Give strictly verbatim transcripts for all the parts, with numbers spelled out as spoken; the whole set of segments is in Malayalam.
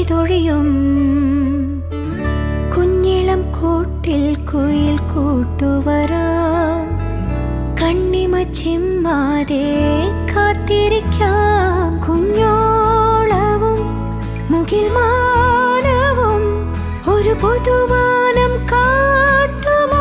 പെയ്തൊഴിയും കുഞ്ഞിളം കൂട്ടിൽ കുയിൽ കൂട്ടുവരാം കണ്ണിമ ചിമ്മാതെ കാത്തിരിക്കാം കുഞ്ഞോളവും മുകിൽ മാനവും ഒരു പുതുവാനം കാട്ടുമോ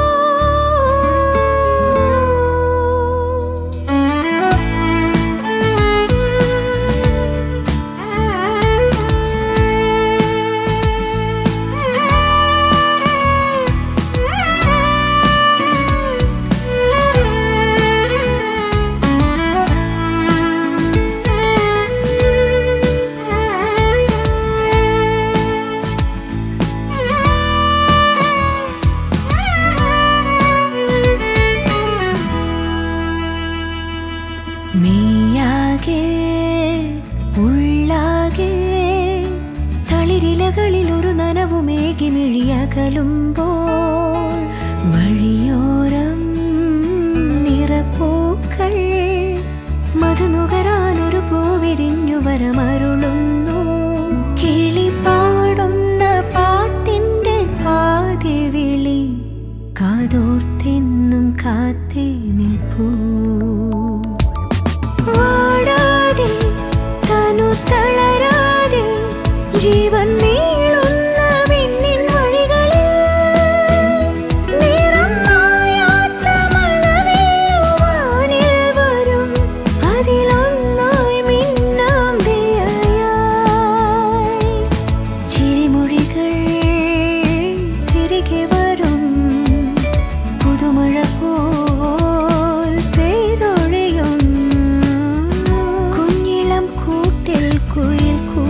മെയ്യാകെ ഉള്ളാകെ തളിരിലകളിൽ ഒരു നനവുമേകി മിഴിയകലുമ്പോൾ വഴിയോരം നിറപ്പൂക്കൾ മധുനുകരാനൊരു പൂവിരിഞ്ഞു വരമരുളുന്നു കിളി പാടുന്ന പാട്ടിൻ്റെ പാതിവിളി കാതോർത്തെന്നും കാത്തേ നിൽപ്പൂ ജീവൻ നീളുന്ന വിണ്ണിൻ വഴികളിൽ നിറം മായാത്ത മഴവില്ലുവാനിൽ വരും അതിലൊന്നായി മിന്നാം ദിയയായി ചിരിമൊഴികൾ തിരികെ വരും പുതുമഴ പോൽ പെയ്തൊഴിയും കുഞ്ഞിളം കൂട്ടിൽ കുയിൽ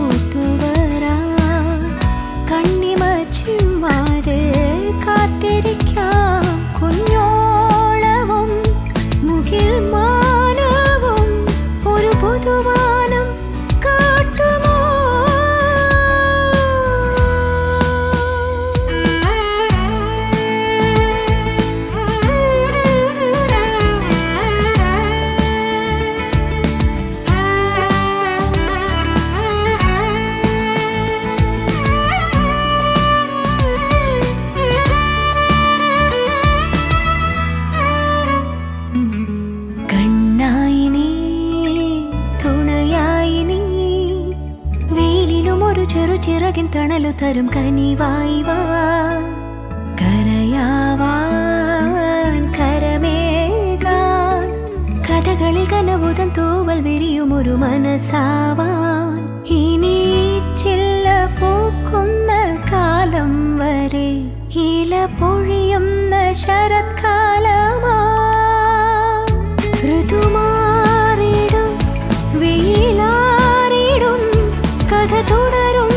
ചെറു ചിറകിൻ തണലു തരും കനിവായി വാ കരയാവാൻ കരമേകാൻ കഥകളിൽ കനവുതൻ തൂവൽ വിരിയും ഒരു മനസ്സാവാൻ ഇനി ചില്ല പൂക്കുന്ന കാലം വരെ ഇല പൊഴിയുന്ന ശരത്കാലമാ ഋതുമാറിടും വെയിലാറിടും കഥ തുടരും